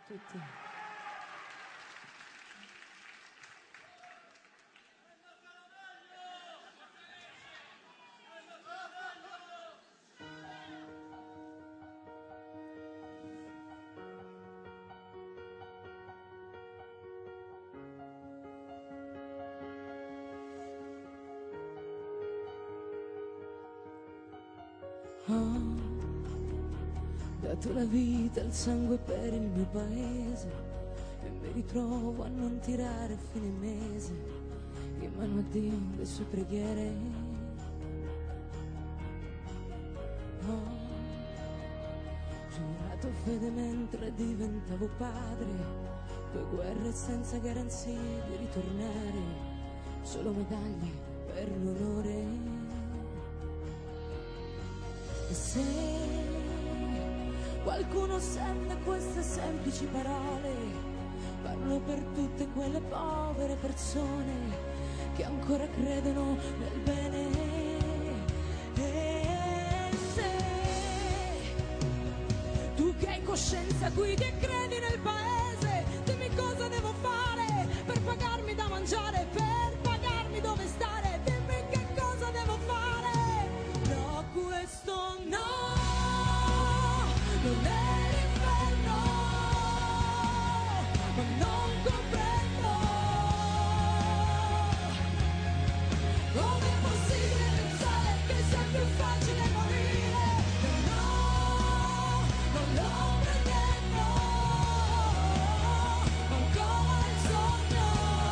tutti. Ho dato la vita, il sangue per il mio paese e mi ritrovo a non tirare a fine mese in mano a Dio le sue preghiere. Ho giurato fede mentre diventavo padre, due guerre senza garanzie di ritornare, solo medaglie per l'onore. E se qualcuno sente queste semplici parole, parlo per tutte quelle povere persone che ancora credono nel bene. E se tu che hai coscienza guidi e credi nel paese, dimmi cosa devo fare per pagarmi da mangiare, per pagarmi dove stare, dimmi che cosa devo fare. No, questo no, non è l'inferno, ma non comprendo com'è possibile pensare che sia più facile morire. No, non lo pretendo, ancora il sogno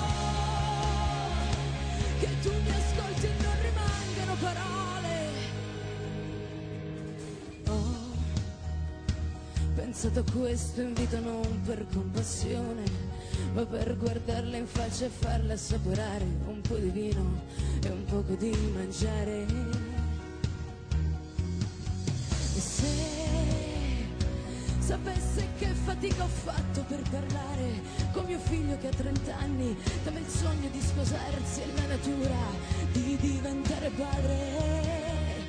che tu mi ascolti e non rimangano parole. Pensato a questo, invito non per compassione, ma per guardarla in faccia e farla assaporare un po' di vino e un poco di mangiare. E se sapesse che fatica ho fatto per parlare con mio figlio che ha 30 anni, dava il sogno di sposarsi e la natura di diventare padre.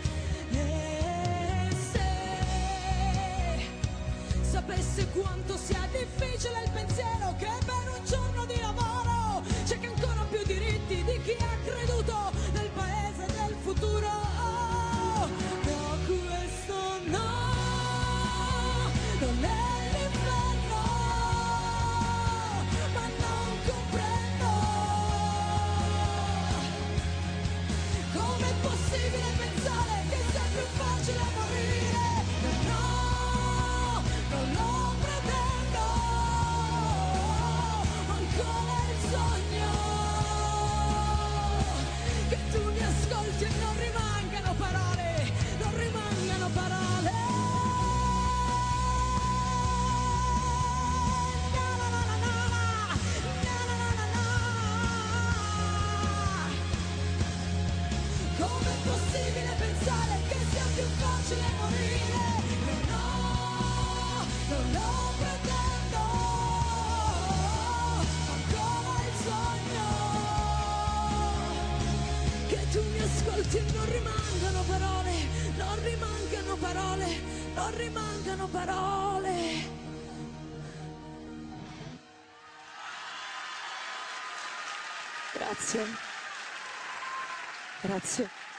Sapesse quanto sia difficile il pensiero che per un giorno di lavoro c'è che ancora più diritti di chi ha creduto nel paese del futuro. No, questo no, non è l'inferno, ma non comprendo com'è possibile pensare che sia più facile morire. Non lo pretendo, ancora il sogno che tu mi ascolti e non rimangano parole, non rimangano parole. Na, na, na, na, na, na, na, na, na, na. Com'è possibile pensare che sia più facile morire? Non lo pretendo, ancora il sogno che tu mi ascolti e non rimangano parole, non rimangano parole, non rimangano parole. Grazie. Grazie.